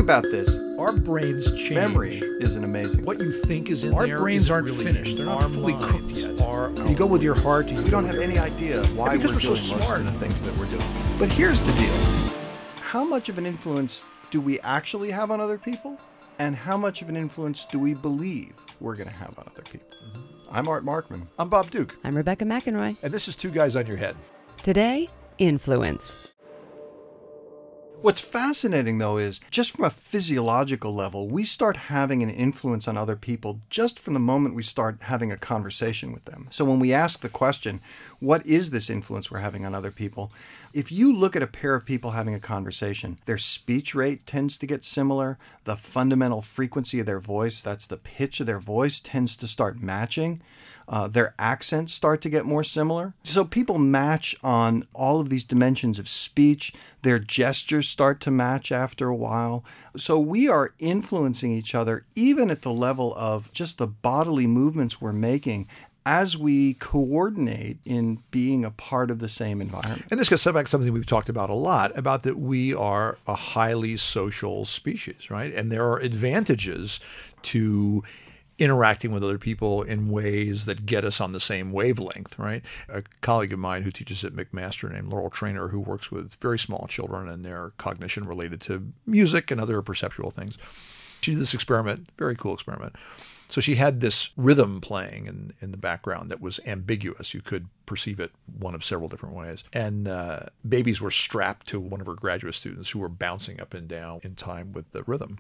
about this. Our brains change. Memory isn't amazing. What you think is in Our there brains isn't aren't really finished. They're not our fully mind cooked yet. yet. You go with your heart. We don't have any idea why because we're we're so doing most smart. of the things that we're doing. But here's the deal. How much of an influence do we actually have on other people? And how much of an influence do we believe we're going to have on other people? I'm Art Markman. I'm Bob Duke, I'm Rebecca McEnroy. and this is Two Guys on Your Head. Today, influence. What's fascinating, though, is just from a physiological level, we start having an influence on other people just from the moment we start having a conversation with them. So when we ask the question, what is this influence we're having on other people? If you look at a pair of people having a conversation, their speech rate tends to get similar. The fundamental frequency of their voice, that's the pitch of their voice, tends to start matching. Their accents start to get more similar. So people match on all of these dimensions of speech. Their gestures start to match after a while. So we are influencing each other even at the level of just the bodily movements we're making as we coordinate in being a part of the same environment. And this gets back to something we've talked about a lot, about that we are a highly social species, right? And there are advantages to interacting with other people in ways that get us on the same wavelength, right? A colleague of mine who teaches at McMaster named Laurel Trainer, who works with very small children and their cognition related to music and other perceptual things. She did this experiment, very cool experiment. So she had this rhythm playing in the background that was ambiguous. You could perceive it one of several different ways. And babies were strapped to one of her graduate students who were bouncing up and down in time with the rhythm.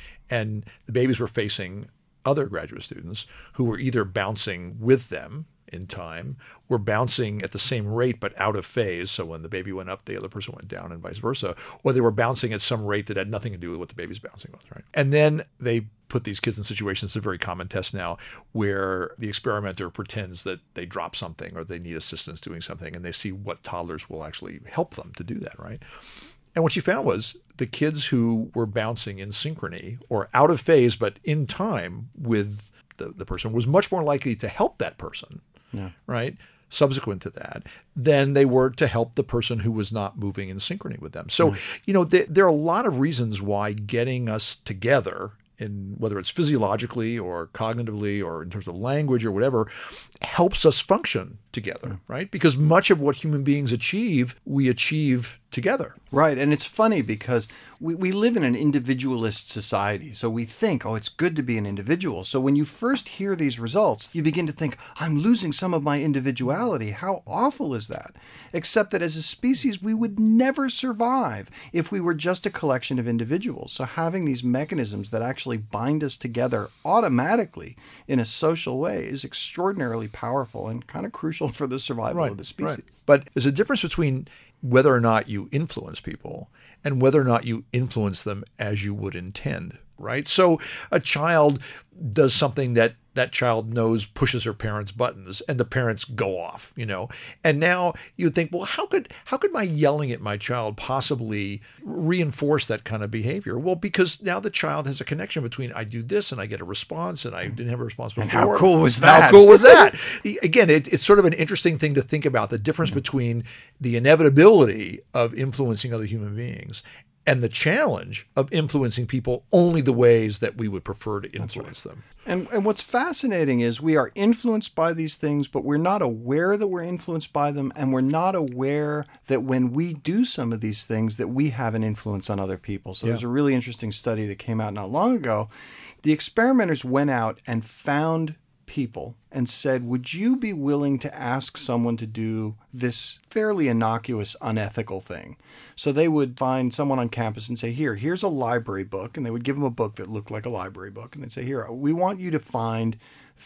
And the babies were facing other graduate students who were either bouncing with them in time, were bouncing at the same rate but out of phase. So when the baby went up, the other person went down and vice versa. Or they were bouncing at some rate that had nothing to do with what the baby's bouncing was, right? And then they put these kids in situations, it's a very common test now, where the experimenter pretends that they drop something or they need assistance doing something, and they see what toddlers will actually help them to do that, right? And what she found was the kids who were bouncing in synchrony or out of phase but in time with the person was much more likely to help that person, right, subsequent to that, than they were to help the person who was not moving in synchrony with them. So, there are a lot of reasons why getting us together, in whether it's physiologically or cognitively or in terms of language or whatever, helps us function together, right? Because much of what human beings achieve, we achieve together. Right. And it's funny because we live in an individualist society. So we think, oh, it's good to be an individual. So when you first hear these results, you begin to think, I'm losing some of my individuality. How awful is that? Except that as a species, we would never survive if we were just a collection of individuals. So having these mechanisms that actually bind us together automatically in a social way is extraordinarily powerful and kind of crucial for the survival of the species. Right. But there's a difference between whether or not you influence people and whether or not you influence them as you would intend, right? So a child does something that child knows pushes her parents' buttons, and the parents go off, And now you think, well, how could my yelling at my child possibly reinforce that kind of behavior? Well, because now the child has a connection between I do this and I get a response, and I didn't have a response before. And how cool was that? How cool was that? Again, it's sort of an interesting thing to think about, the difference between the inevitability of influencing other human beings and the challenge of influencing people only the ways that we would prefer to influence them. And what's fascinating is we are influenced by these things, but we're not aware that we're influenced by them, and we're not aware that when we do some of these things that we have an influence on other people. So there's a really interesting study that came out not long ago. The experimenters went out and found people and said, would you be willing to ask someone to do this fairly innocuous, unethical thing? So they would find someone on campus and say, here's a library book. And they would give them a book that looked like a library book. And they'd say, here, we want you to find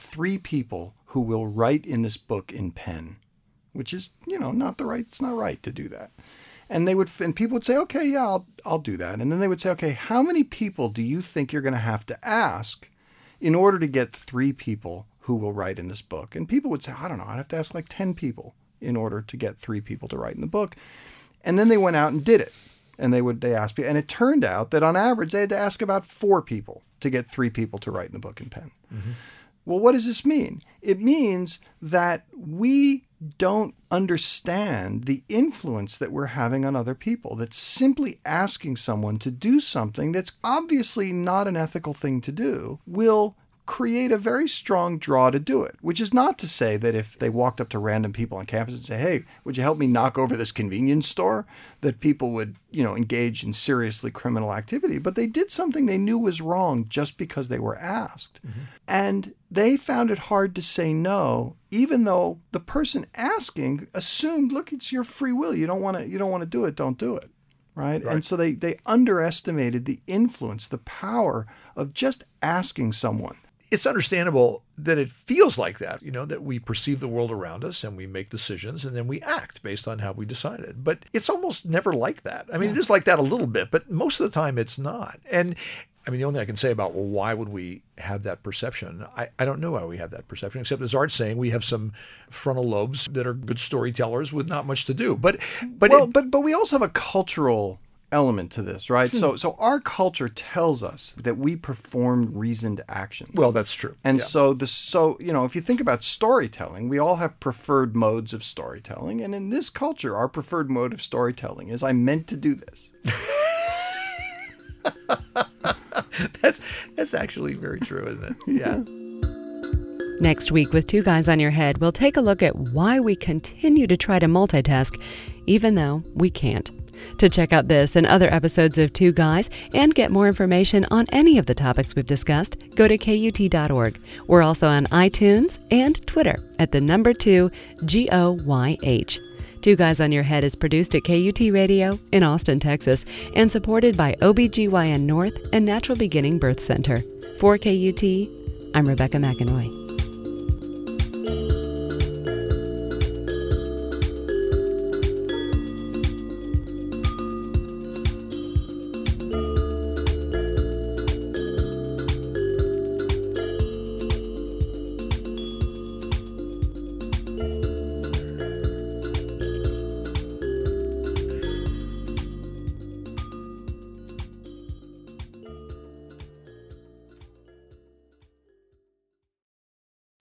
3 people who will write in this book in pen, which is, it's not right to do that. And people would say, okay, yeah, I'll do that. And then they would say, okay, how many people do you think you're going to have to ask in order to get 3 people who will write in this book? And people would say, I don't know, I'd have to ask like 10 people in order to get 3 people to write in the book. And then they went out and did it. And they asked people, and it turned out that on average they had to ask about 4 people to get 3 people to write in the book in pen. Mm-hmm. Well, what does this mean? It means that we don't understand the influence that we're having on other people. That simply asking someone to do something that's obviously not an ethical thing to do will create a very strong draw to do it, which is not to say that if they walked up to random people on campus and say, hey, would you help me knock over this convenience store, that people would, engage in seriously criminal activity. But they did something they knew was wrong just because they were asked. Mm-hmm. And they found it hard to say no, even though the person asking assumed, look, it's your free will. You don't want to do it, don't do it. Right? And so they underestimated the influence, the power of just asking someone. It's understandable that it feels like that, that we perceive the world around us and we make decisions and then we act based on how we decided. But it's almost never like that. I mean, It is like that a little bit, but most of the time it's not. And the only thing I can say about, why would we have that perception? I don't know why we have that perception, except as Art's saying, we have some frontal lobes that are good storytellers with not much to do. But we also have a cultural element to this, right? So our culture tells us that we perform reasoned action. Well, that's true. And so if you think about storytelling, we all have preferred modes of storytelling. And in this culture, our preferred mode of storytelling is I meant to do this. That's actually very true, isn't it? Yeah. Next week with Two Guys on Your Head, we'll take a look at why we continue to try to multitask, even though we can't. To check out this and other episodes of Two Guys and get more information on any of the topics we've discussed, go to KUT.org. We're also on iTunes and Twitter at 2 GOYH. Two Guys on Your Head is produced at KUT Radio in Austin, Texas, and supported by OBGYN North and Natural Beginning Birth Center. For KUT, I'm Rebecca McEnroy.